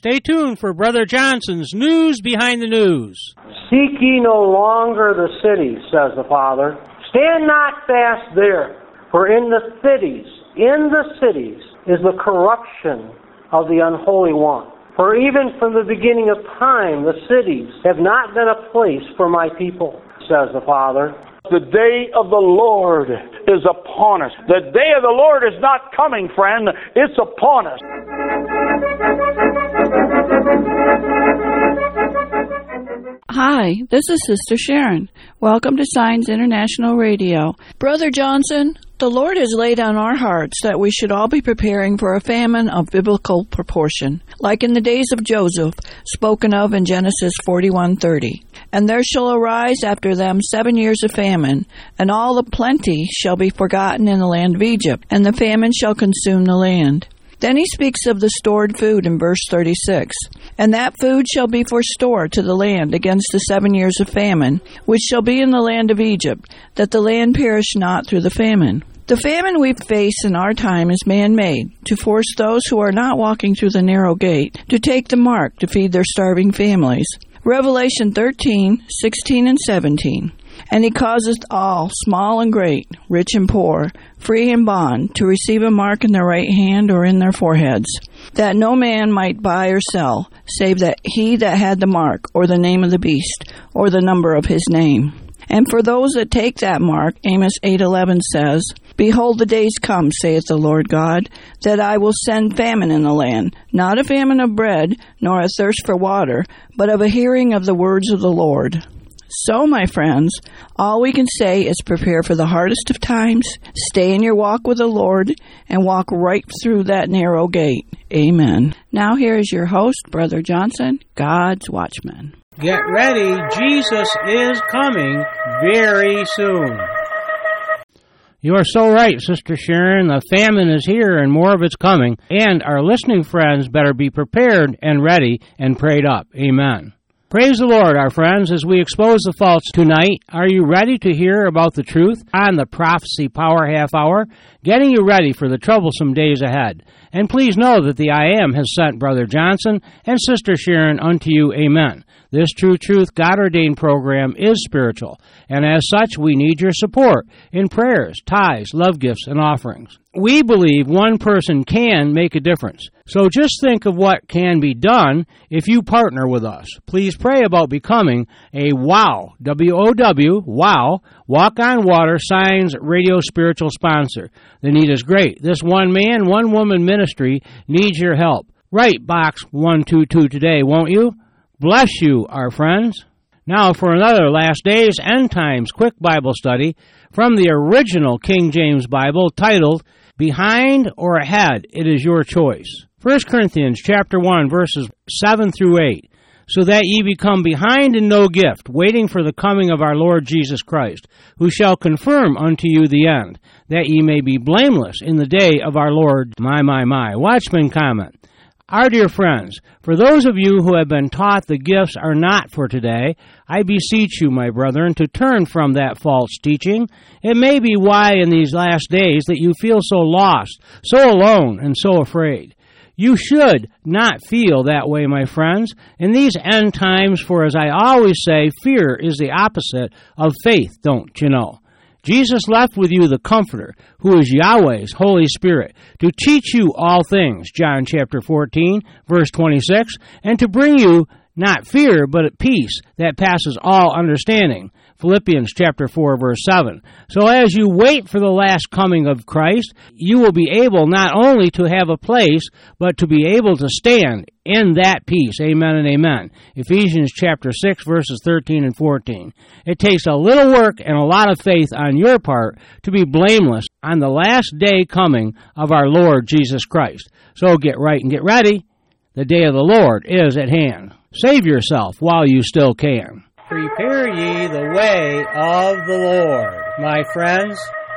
Stay tuned for Brother Johnson's News Behind the News. Seek ye no longer the cities, says the Father. Stand not fast there, for in the cities is the corruption of the unholy one. For even from the beginning of time, the cities have not been a place for my people, says the Father. The day of the Lord is upon us. The day of the Lord is not coming, friend. It's upon us. Hi, this is Sister Sharon. Welcome to Signs International Radio. Brother Johnson, the Lord has laid on our hearts that we should all be preparing for a famine of biblical proportion, like in the days of Joseph, spoken of in Genesis 41:30. And there shall arise after them 7 years of famine, and all the plenty shall be forgotten in the land of Egypt, and the famine shall consume the land. Then he speaks of the stored food in verse 36. And that food shall be for store to the land against the 7 years of famine, which shall be in the land of Egypt, that the land perish not through the famine. The famine we face in our time is man-made, to force those who are not walking through the narrow gate to take the mark to feed their starving families. Revelation 13:16 and 17. And he causeth all, small and great, rich and poor, free and bond, to receive a mark in their right hand or in their foreheads, that no man might buy or sell, save that he that had the mark, or the name of the beast, or the number of his name. And for those that take that mark, Amos 8:11 says, Behold, the days come, saith the Lord God, that I will send famine in the land, not a famine of bread, nor a thirst for water, but of a hearing of the words of the Lord. So, my friends, all we can say is prepare for the hardest of times, stay in your walk with the Lord, and walk right through that narrow gate. Amen. Now here is your host, Brother Johnson, God's Watchman. Get ready, Jesus is coming very soon. You are so right, Sister Sharon. The famine is here and more of it's coming, and our listening friends better be prepared and ready and prayed up. Amen. Praise the Lord, our friends, as we expose the false tonight. Are you ready to hear about the truth on the Prophecy Power Half Hour, getting you ready for the troublesome days ahead? And please know that the I Am has sent Brother Johnson and Sister Sharon unto you. Amen. This True Truth God-ordained program is spiritual, and as such, we need your support in prayers, tithes, love gifts, and offerings. We believe one person can make a difference. So just think of what can be done if you partner with us. Please pray about becoming a WOW, W-O-W, WOW, Walk on Water Signs Radio Spiritual Sponsor. The need is great. This one-man, one-woman ministry needs your help. Write Box 122 today, won't you? Bless you, our friends. Now for another Last Days End Times quick Bible study from the original King James Bible titled, Behind or Ahead, It Is Your Choice. 1 Corinthians chapter 1, verses 7 through 8. So that ye become behind in no gift, waiting for the coming of our Lord Jesus Christ, who shall confirm unto you the end, that ye may be blameless in the day of our Lord. My. Watchman comment. Our dear friends, for those of you who have been taught the gifts are not for today, I beseech you, my brethren, to turn from that false teaching. It may be why in these last days that you feel so lost, so alone, and so afraid. You should not feel that way, my friends. In these end times, for as I always say, fear is the opposite of faith, don't you know? Jesus left with you the Comforter, who is Yahweh's Holy Spirit, to teach you all things, John chapter 14, verse 26, and to bring you not fear, but peace that passes all understanding, Philippians chapter 4, verse 7. So as you wait for the last coming of Christ, you will be able not only to have a place, but to be able to stand in that peace. Amen and amen. Ephesians chapter 6, verses 13 and 14. It takes a little work and a lot of faith on your part to be blameless on the last day coming of our Lord Jesus Christ. So get right and get ready. The day of the Lord is at hand. Save yourself while you still can. Prepare ye the way of the Lord, my friends.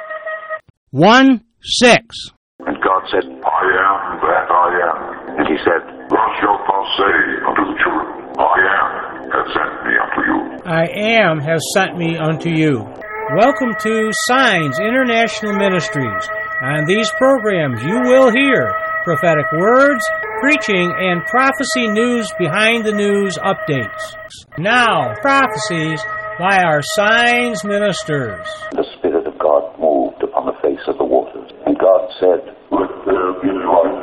1:6. And God said, I am that I am. And he said, Thus shalt thou say unto the children, I am has sent me unto you. I am has sent me unto you. Welcome to Signs International Ministries. On these programs you will hear prophetic words, preaching and prophecy news behind the news updates. Now, prophecies by our signs ministers. The Spirit of God moved upon the face of the waters, and God said, "Let there be light."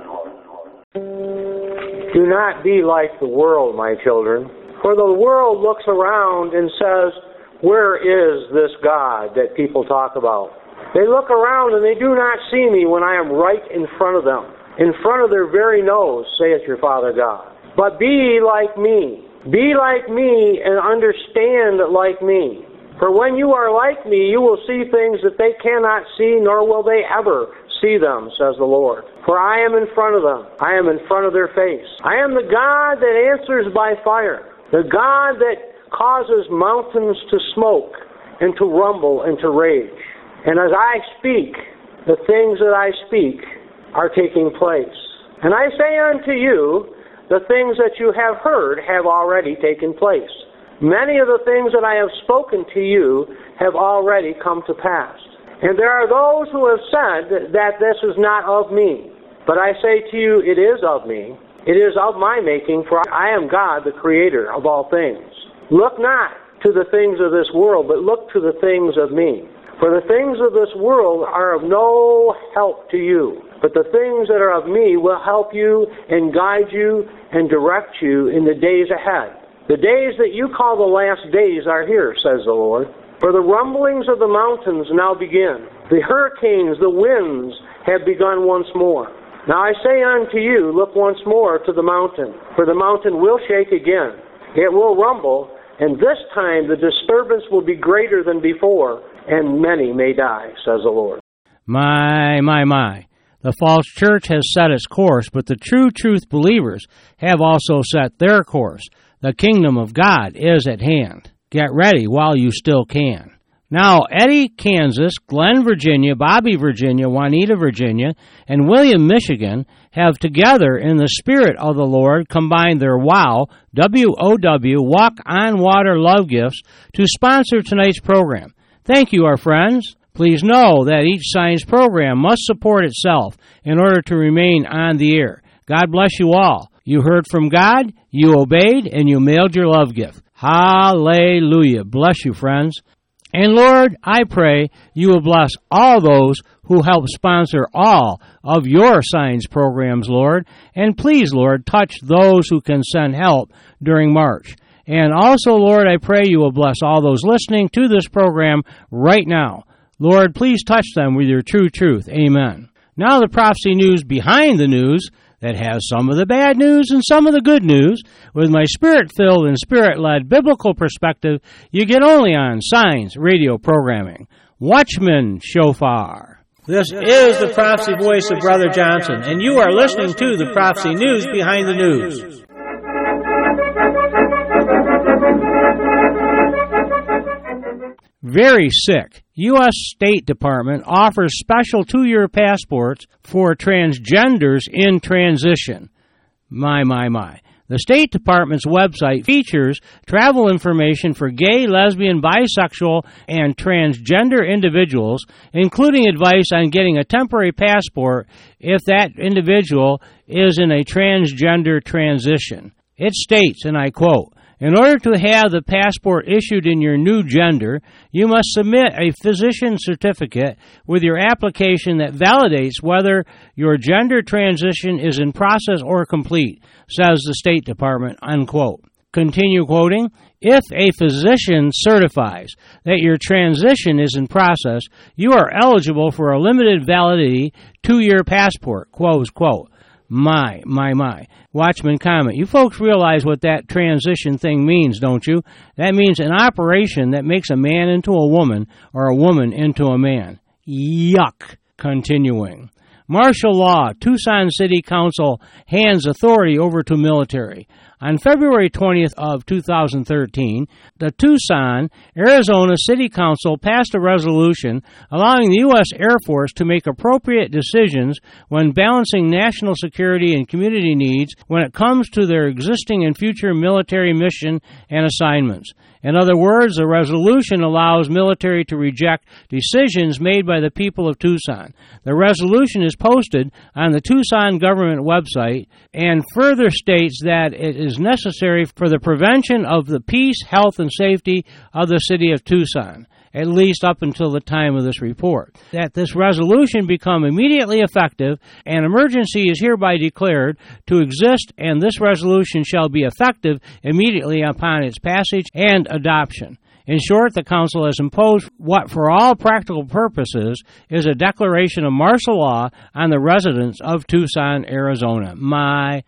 Do not be like the world, my children, for the world looks around and says, "Where is this God that people talk about?" They look around and they do not see me when I am right in front of them, in front of their very nose, saith your Father God. But be like me. Be like me and understand like me. For when you are like me, you will see things that they cannot see, nor will they ever see them, says the Lord. For I am in front of them. I am in front of their face. I am the God that answers by fire, the God that causes mountains to smoke and to rumble and to rage. And as I speak, the things that I speak are taking place. And I say unto you, the things that you have heard have already taken place. Many of the things that I have spoken to you have already come to pass. And there are those who have said that this is not of me. But I say to you, it is of me. It is of my making, for I am God, the Creator of all things. Look not to the things of this world, but look to the things of me. For the things of this world are of no help to you. But the things that are of me will help you and guide you and direct you in the days ahead. The days that you call the last days are here, says the Lord. For the rumblings of the mountains now begin. The hurricanes, the winds have begun once more. Now I say unto you, look once more to the mountain, for the mountain will shake again. It will rumble, and this time the disturbance will be greater than before, and many may die, says the Lord. My. The false church has set its course, but the true truth believers have also set their course. The kingdom of God is at hand. Get ready while you still can. Now, Eddie, Kansas, Glenn, Virginia, Bobby, Virginia, Juanita, Virginia, and William, Michigan have together in the Spirit of the Lord combined their WOW, W-O-W, Walk on Water love gifts to sponsor tonight's program. Thank you, our friends. Please know that each Signs program must support itself in order to remain on the air. God bless you all. You heard from God, you obeyed, and you mailed your love gift. Hallelujah. Bless you, friends. And Lord, I pray you will bless all those who help sponsor all of your Signs programs, Lord. And please, Lord, touch those who can send help during March. And also, Lord, I pray you will bless all those listening to this program right now. Lord, please touch them with your true truth. Amen. Now the prophecy news behind the news that has some of the bad news and some of the good news. With my spirit-filled and spirit-led biblical perspective, you get only on Signs radio programming. Watchman Shofar. This is the prophecy voice of Brother Johnson, and you are listening to the prophecy news behind the news. Very sick. U.S. State Department offers special 2-year passports for transgenders in transition. My. The State Department's website features travel information for gay, lesbian, bisexual, and transgender individuals, including advice on getting a temporary passport if that individual is in a transgender transition. It states, and I quote, "In order to have the passport issued in your new gender, you must submit a physician certificate with your application that validates whether your gender transition is in process or complete," says the State Department, unquote. Continue quoting, "If a physician certifies that your transition is in process, you are eligible for a limited validity 2-year passport," close quote. My. Watchman comment. You folks realize what that transition thing means, don't you? That means an operation that makes a man into a woman or a woman into a man. Yuck. Continuing. Martial law. Tucson City Council hands authority over to military. On February 20th of 2013, the Tucson, Arizona City Council passed a resolution allowing the U.S. Air Force to make appropriate decisions when balancing national security and community needs when it comes to their existing and future military mission and assignments. In other words, the resolution allows military to reject decisions made by the people of Tucson. The resolution is posted on the Tucson government website and further states that it is necessary for the prevention of the peace, health, and safety of the city of Tucson, at least up until the time of this report. That this resolution become immediately effective, an emergency is hereby declared to exist, and this resolution shall be effective immediately upon its passage and adoption. In short, the council has imposed what, for all practical purposes, is a declaration of martial law on the residents of Tucson, Arizona. My.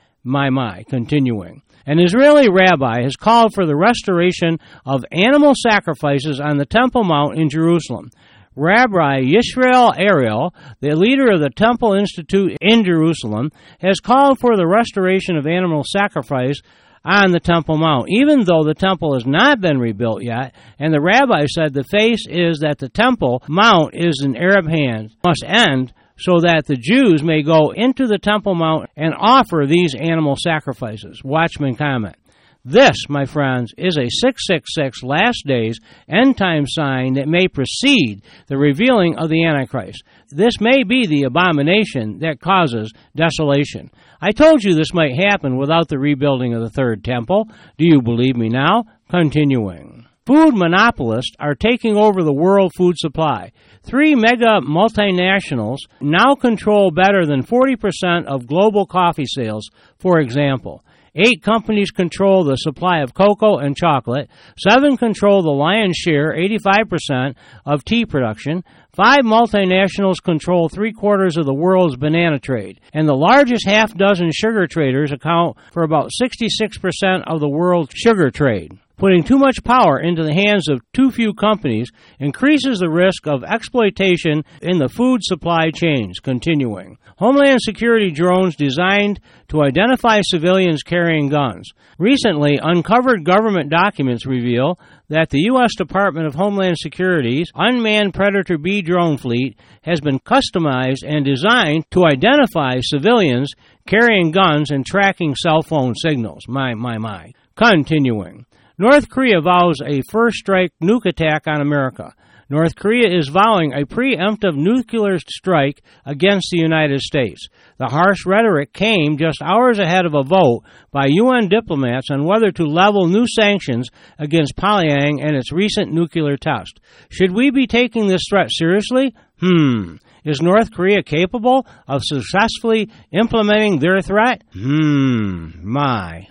Continuing. An Israeli rabbi has called for the restoration of animal sacrifices on the Temple Mount in Jerusalem. Rabbi Yisrael Ariel, the leader of the Temple Institute in Jerusalem, has called for the restoration of animal sacrifice on the Temple Mount, even though the temple has not been rebuilt yet, and the rabbi said the face is that the Temple Mount is in Arab hands, must end, so that the Jews may go into the Temple Mount and offer these animal sacrifices. Watchman comment. This, my friends, is a 666 last days end-time sign that may precede the revealing of the Antichrist. This may be the abomination that causes desolation. I told you this might happen without the rebuilding of the third temple. Do you believe me now? Continuing. Food monopolists are taking over the world food supply. 3 mega multinationals now control better than 40% of global coffee sales, for example. 8 companies control the supply of cocoa and chocolate. 7 control the lion's share, 85%, of tea production. 5 multinationals control 3/4 of the world's banana trade. And the largest half-dozen sugar traders account for about 66% of the world's sugar trade. Putting too much power into the hands of too few companies increases the risk of exploitation in the food supply chains. Continuing. Homeland Security drones designed to identify civilians carrying guns. Recently, uncovered government documents reveal that the U.S. Department of Homeland Security's unmanned Predator B drone fleet has been customized and designed to identify civilians carrying guns and tracking cell phone signals. My. Continuing. North Korea vows a first-strike nuke attack on America. North Korea is vowing a preemptive nuclear strike against the United States. The harsh rhetoric came just hours ahead of a vote by UN diplomats on whether to level new sanctions against Pyongyang and its recent nuclear test. Should we be taking this threat seriously? Is North Korea capable of successfully implementing their threat? My.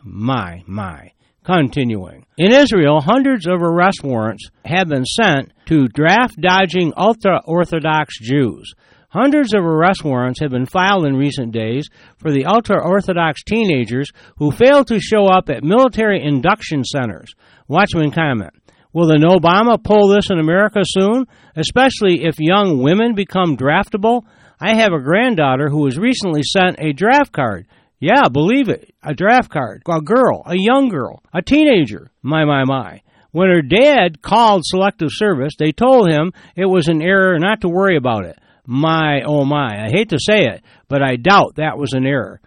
Continuing. In Israel, hundreds of arrest warrants have been sent to draft-dodging ultra-Orthodox Jews. Hundreds of arrest warrants have been filed in recent days for the ultra-Orthodox teenagers who failed to show up at military induction centers. Watchman comment. Will the Obama pull this in America soon, especially if young women become draftable? I have a granddaughter who was recently sent a draft card. Yeah, believe it, a draft card, a girl, a young girl, a teenager, my. When her dad called Selective Service, they told him it was an error, not to worry about it. My, oh my, I hate to say it, but I doubt that was an error.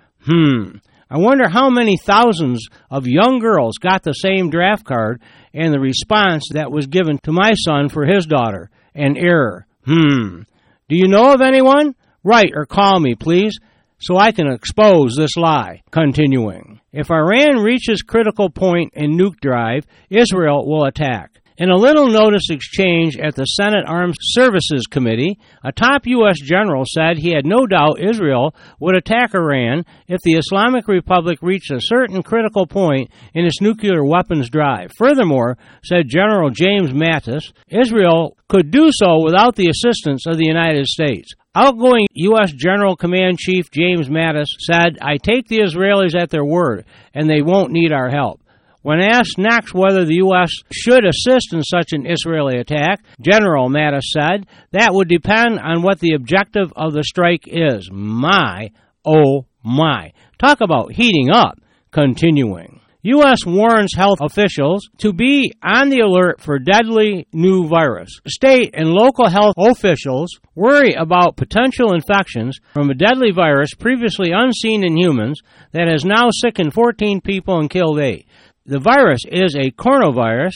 I wonder how many thousands of young girls got the same draft card and the response that was given to my son for his daughter, an error. Do you know of anyone? Write or call me, please, so I can expose this lie. Continuing. If Iran reaches critical point in nuke drive, Israel will attack. In a little notice exchange at the Senate Armed Services Committee, a top U.S. general said he had no doubt Israel would attack Iran if the Islamic Republic reached a certain critical point in its nuclear weapons drive. Furthermore, said General James Mattis, Israel could do so without the assistance of the United States. Outgoing U.S. General Command Chief James Mattis said, I take the Israelis at their word, and they won't need our help. When asked next whether the U.S. should assist in such an Israeli attack, General Mattis said, that would depend on what the objective of the strike is. My, oh my. Talk about heating up. Continuing. U.S. warns health officials to be on the alert for deadly new virus. State and local health officials worry about potential infections from a deadly virus previously unseen in humans that has now sickened 14 people and killed 8. The virus is a coronavirus,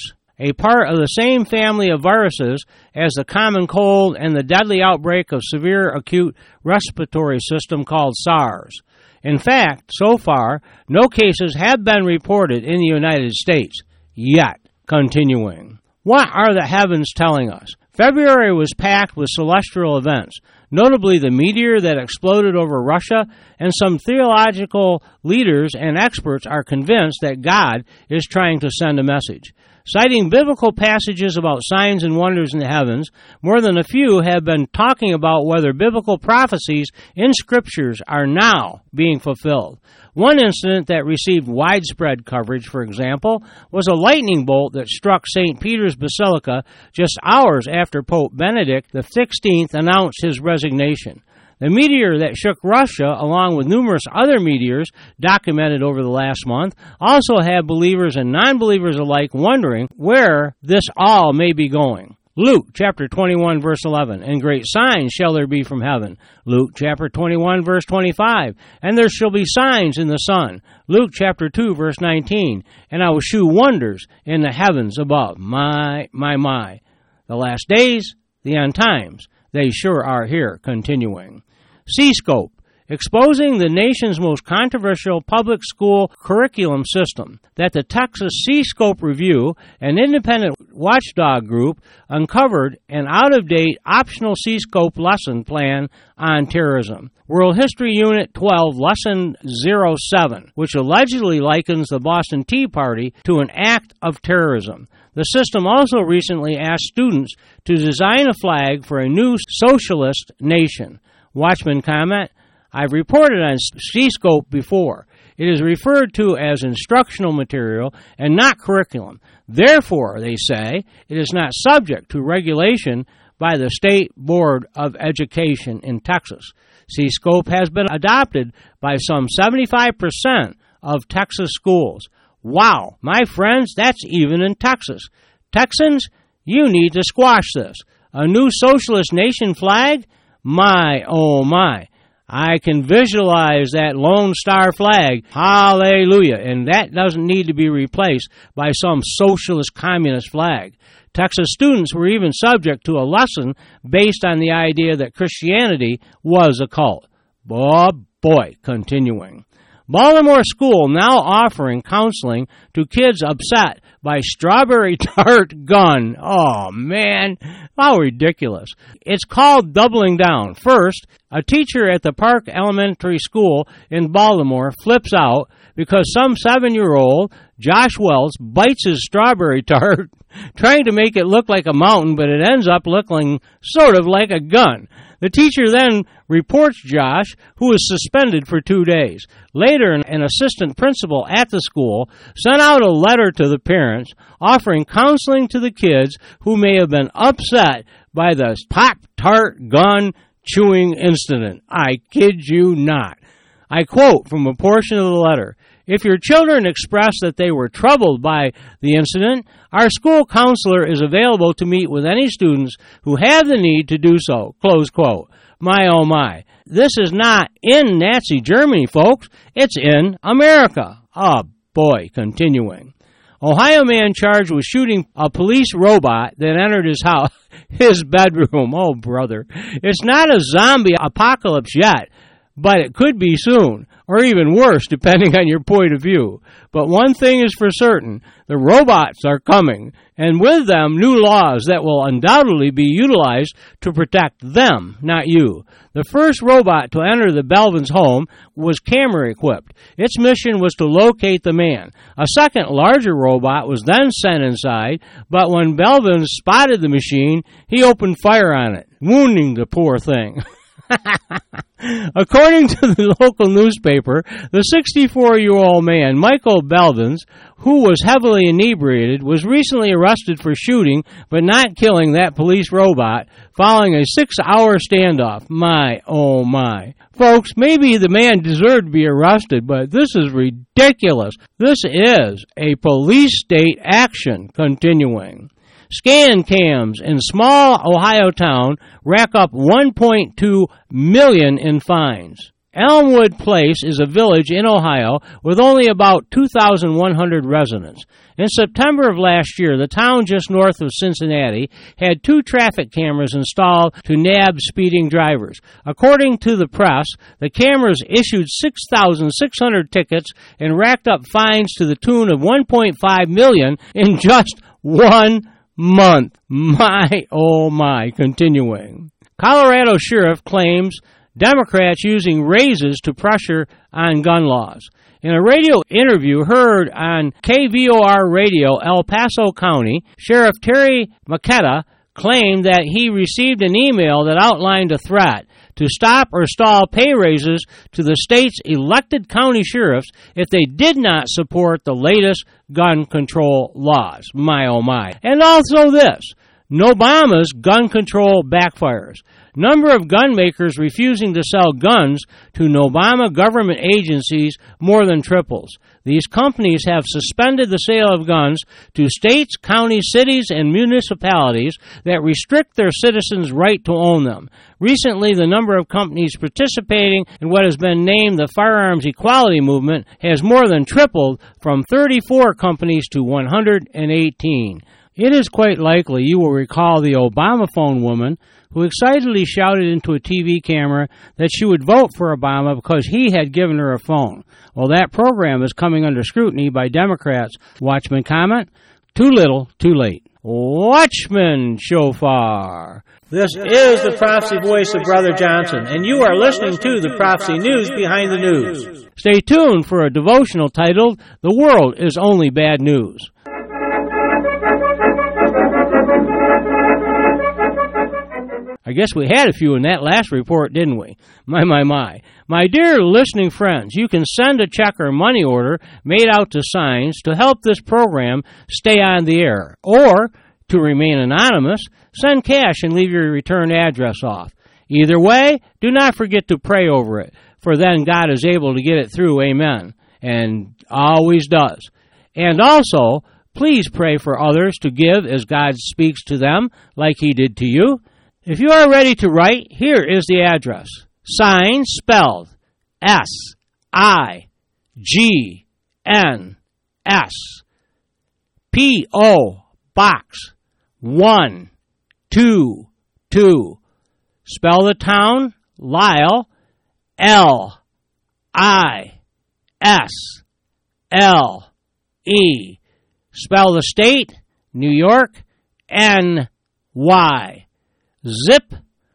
a part of the same family of viruses as the common cold and the deadly outbreak of severe acute respiratory system called SARS. In fact, so far, no cases have been reported in the United States yet. Continuing. What are the heavens telling us? February was packed with celestial events, notably the meteor that exploded over Russia, and some theological leaders and experts are convinced that God is trying to send a message. Citing biblical passages about signs and wonders in the heavens, more than a few have been talking about whether biblical prophecies in Scriptures are now being fulfilled. One incident that received widespread coverage, for example, was a lightning bolt that struck St. Peter's Basilica just hours after Pope Benedict XVI announced his resignation. The meteor that shook Russia, along with numerous other meteors documented over the last month, also had believers and non-believers alike wondering where this all may be going. Luke chapter 21, verse 11, and great signs shall there be from heaven. Luke chapter 21, verse 25, and there shall be signs in the sun. Luke chapter 2, verse 19, and I will shew wonders in the heavens above. My. The last days, the end times, they sure are here. Continuing. C-Scope, exposing the nation's most controversial public school curriculum system, that the Texas C-Scope Review, an independent watchdog group, uncovered an out-of-date optional C-Scope lesson plan on terrorism. World History Unit 12, Lesson 07, which allegedly likens the Boston Tea Party to an act of terrorism. The system also recently asked students to design a flag for a new socialist nation. Watchman comment, I've reported on C-Scope before. It is referred to as instructional material and not curriculum. Therefore, they say, it is not subject to regulation by the State Board of Education in Texas. C-Scope has been adopted by some 75% of Texas schools. Wow, my friends, that's even in Texas. Texans, you need to squash this. A new socialist nation flag? My, oh my. I can visualize that Lone Star flag. Hallelujah. And that doesn't need to be replaced by some socialist communist flag. Texas students were even subject to a lesson based on the idea that Christianity was a cult. Boy, continuing. Baltimore school now offering counseling to kids upset by strawberry tart gun. Oh, man, how ridiculous. It's called doubling down. First, a teacher at the Park Elementary School in Baltimore flips out because some 7-year-old, Josh Wells, bites his strawberry tart, trying to make it look like a mountain, but it ends up looking sort of like a gun. The teacher then reports Josh, who is suspended for 2 days. Later, an assistant principal at the school sent out a letter to the parents offering counseling to the kids who may have been upset by the Pop-Tart gun chewing incident. I kid you not. I quote from a portion of the letter. If your children express that they were troubled by the incident, our school counselor is available to meet with any students who have the need to do so. Close quote. My, oh my. This is not in Nazi Germany, folks. It's in America. Oh, boy. Continuing. Ohio man charged with shooting a police robot that entered his house, his bedroom. Oh, brother. It's not a zombie apocalypse yet, but it could be soon, or even worse, depending on your point of view. But one thing is for certain, the robots are coming, and with them, new laws that will undoubtedly be utilized to protect them, not you. The first robot to enter the Belvins' home was camera-equipped. Its mission was to locate the man. A second, larger robot was then sent inside, but when Belvins spotted the machine, he opened fire on it, wounding the poor thing. According to the local newspaper, the 64-year-old man, Michael Belvins, who was heavily inebriated, was recently arrested for shooting but not killing that police robot following a 6-hour standoff. My, oh my. Folks, maybe the man deserved to be arrested, but this is ridiculous. This is a police state action. Continuing. Scan cams in small Ohio town rack up $1.2 million in fines. Elmwood Place is a village in Ohio with only about 2,100 residents. In September of last year, the town just north of Cincinnati had 2 traffic cameras installed to nab speeding drivers. According to the press, the cameras issued 6,600 tickets and racked up fines to the tune of $1.5 million in just 1 month. My, oh my. Continuing. Colorado sheriff claims Democrats using raises to pressure on gun laws. In a radio interview heard on KVOR Radio, El Paso County, Sheriff Terry McKetta claimed that he received an email that outlined a threat to stop or stall pay raises to the state's elected county sheriffs if they did not support the latest gun control laws. My, oh my. And also this, Obama's gun control backfires. Number of gun makers refusing to sell guns to Obama government agencies more than triples. These companies have suspended the sale of guns to states, counties, cities, and municipalities that restrict their citizens' right to own them. Recently, the number of companies participating in what has been named the Firearms Equality Movement has more than tripled from 34 companies to 118. It is quite likely you will recall the Obama phone woman who excitedly shouted into a TV camera that she would vote for Obama because he had given her a phone. Well, that program is coming under scrutiny by Democrats. Watchman comment, too little, too late. Watchman Shofar. This is the prophecy voice of Brother Johnson, and you are listening to the Prophecy News Behind the News. Stay tuned for a devotional titled, The World is Only Bad News. I guess we had a few in that last report, didn't we? My. My dear listening friends, you can send a check or money order made out to Signs to help this program stay on the air. Or, to remain anonymous, send cash and leave your return address off. Either way, do not forget to pray over it, for then God is able to get it through. Amen. And always does. And also, please pray for others to give as God speaks to them, like He did to you. If you are ready to write, here is the address. Signs spelled S-I-G-N-S. P.O. Box 122. Spell the town, Lisle, L-I-S-L-E. Spell the state, New York, N-Y. Zip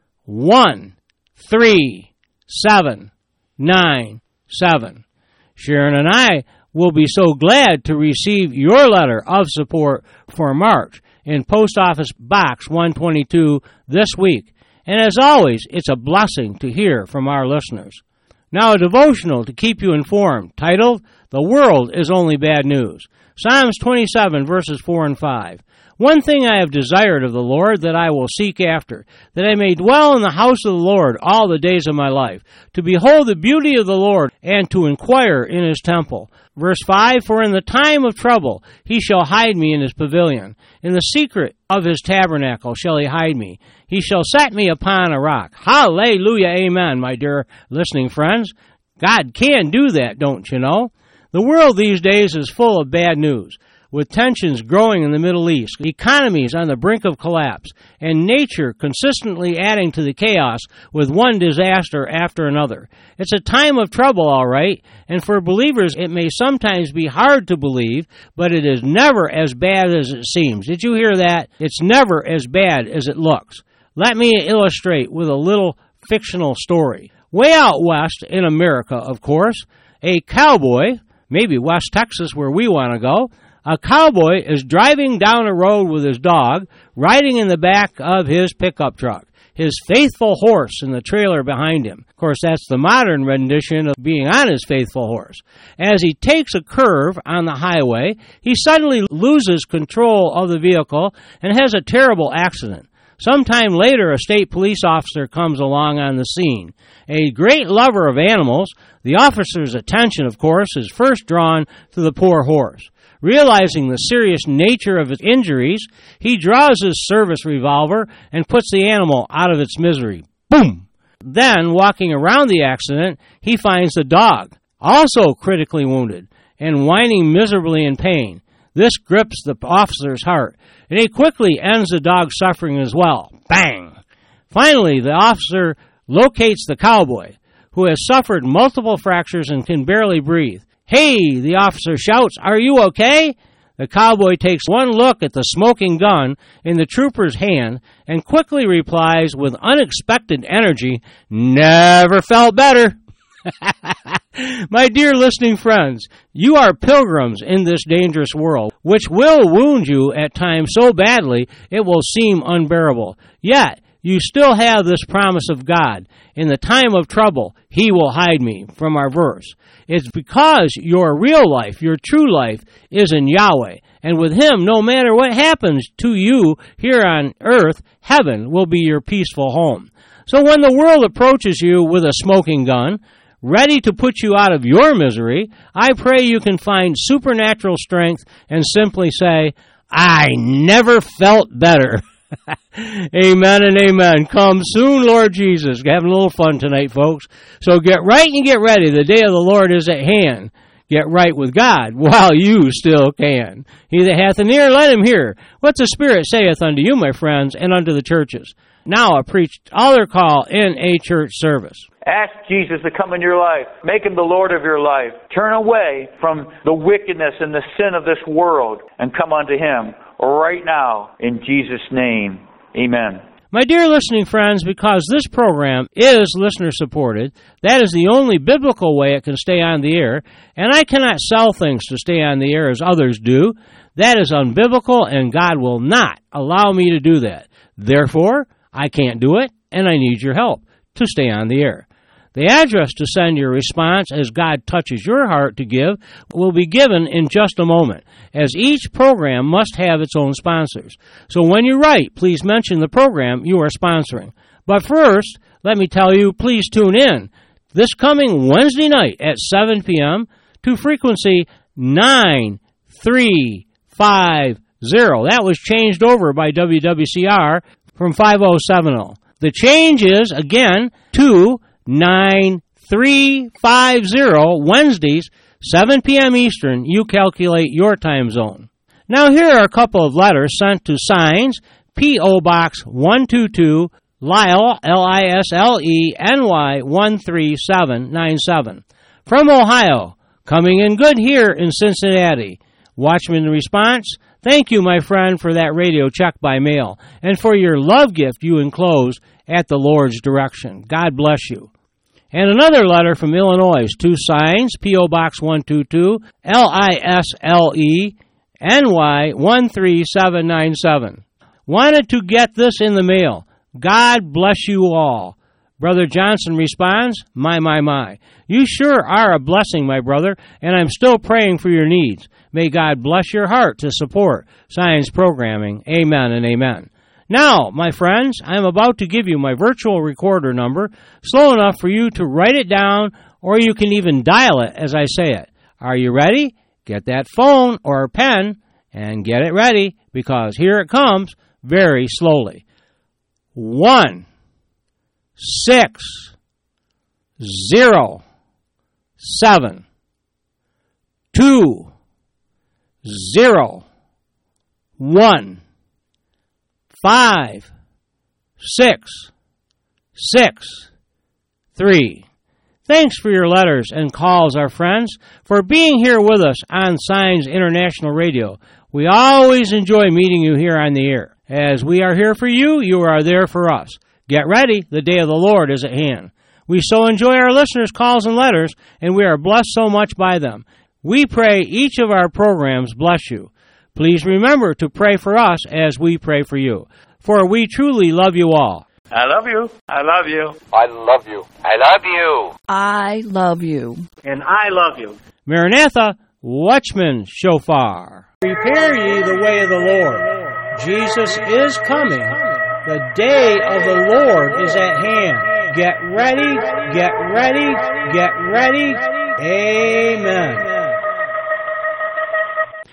13797. Sharon and I will be so glad to receive your letter of support for March in Post Office Box 122 this week. And as always, it's a blessing to hear from our listeners. Now a devotional to keep you informed, titled, The World is Only Bad News. Psalms 27, verses 4 and 5. One thing I have desired of the Lord that I will seek after, that I may dwell in the house of the Lord all the days of my life, to behold the beauty of the Lord, and to inquire in His temple. Verse 5, For in the time of trouble He shall hide me in His pavilion. In the secret of His tabernacle shall He hide me. He shall set me upon a rock. Hallelujah, amen, my dear listening friends. God can do that, don't you know? The world these days is full of bad news, with tensions growing in the Middle East, economies on the brink of collapse, and nature consistently adding to the chaos with one disaster after another. It's a time of trouble, all right, and for believers it may sometimes be hard to believe, but it is never as bad as it seems. Did you hear that? It's never as bad as it looks. Let me illustrate with a little fictional story. Way out west in America, of course, a cowboy, maybe West Texas where we want to go, a cowboy is driving down a road with his dog, riding in the back of his pickup truck, his faithful horse in the trailer behind him. Of course, that's the modern rendition of being on his faithful horse. As he takes a curve on the highway, he suddenly loses control of the vehicle and has a terrible accident. Sometime later, a state police officer comes along on the scene. A great lover of animals, the officer's attention, of course, is first drawn to the poor horse. Realizing the serious nature of its injuries, he draws his service revolver and puts the animal out of its misery. Boom! Then, walking around the accident, he finds the dog, also critically wounded, and whining miserably in pain. This grips the officer's heart, and he quickly ends the dog's suffering as well. Bang! Finally, the officer locates the cowboy, who has suffered multiple fractures and can barely breathe. "Hey!" the officer shouts, "are you okay?" The cowboy takes one look at the smoking gun in the trooper's hand and quickly replies with unexpected energy, "Never felt better." My dear listening friends, you are pilgrims in this dangerous world, which will wound you at times so badly it will seem unbearable. Yet, you still have this promise of God. In the time of trouble, He will hide me, from our verse. It's because your real life, your true life, is in Yahweh. And with Him, no matter what happens to you here on earth, heaven will be your peaceful home. So when the world approaches you with a smoking gun, ready to put you out of your misery, I pray you can find supernatural strength and simply say, "I never felt better." Amen and amen. Come soon, Lord Jesus. We're having a little fun tonight, folks. So get right and get ready. The day of the Lord is at hand. Get right with God while you still can. He that hath an ear, let him hear what the Spirit saith unto you, my friends, and unto the churches. Now a preached altar call in a church service. Ask Jesus to come in your life. Make Him the Lord of your life. Turn away from the wickedness and the sin of this world and come unto Him right now in Jesus' name. Amen. My dear listening friends, because this program is listener-supported, that is the only biblical way it can stay on the air, and I cannot sell things to stay on the air as others do. That is unbiblical, and God will not allow me to do that. Therefore, I can't do it, and I need your help to stay on the air. The address to send your response as God touches your heart to give will be given in just a moment, as each program must have its own sponsors. So when you write, please mention the program you are sponsoring. But first, let me tell you, please tune in this coming Wednesday night at 7 p.m. to frequency 9350. That was changed over by WWCR from 5070. The change is, again, to 9350 Wednesdays, 7 p.m. Eastern. You calculate your time zone. Now here are a couple of letters sent to Signs, P.O. Box 122, Lisle, Lisle, NY 13797. From Ohio, coming in good here in Cincinnati. Watchman response, thank you, my friend, for that radio check by mail and for your love gift you enclose at the Lord's direction. God bless you. And another letter from Illinois, to Signs, P.O. Box 122, Lisle, NY 13797. Wanted to get this in the mail. God bless you all. Brother Johnson responds, my. You sure are a blessing, my brother, and I'm still praying for your needs. May God bless your heart to support Signs programming. Amen and amen. Now, my friends, I'm about to give you my virtual recorder number, slow enough for you to write it down, or you can even dial it as I say it. Are you ready? Get that phone or pen and get it ready, because here it comes very slowly. 1 6 0 7 2 0 1 5 6 6 3. Thanks for your letters and calls, our friends, for being here with us on Signs International Radio. We always enjoy meeting you here on the air. As we are here for you, you are there for us. Get ready, the day of the Lord is at hand. We so enjoy our listeners' calls and letters, and we are blessed so much by them. We pray each of our programs bless you. Please remember to pray for us as we pray for you, for we truly love you all. I love you. I love you. I love you. I love you. I love you. And I love you. Maranatha, Watchman Shofar. Prepare ye the way of the Lord. Jesus is coming. The day of the Lord is at hand. Get ready, get ready, get ready. Amen.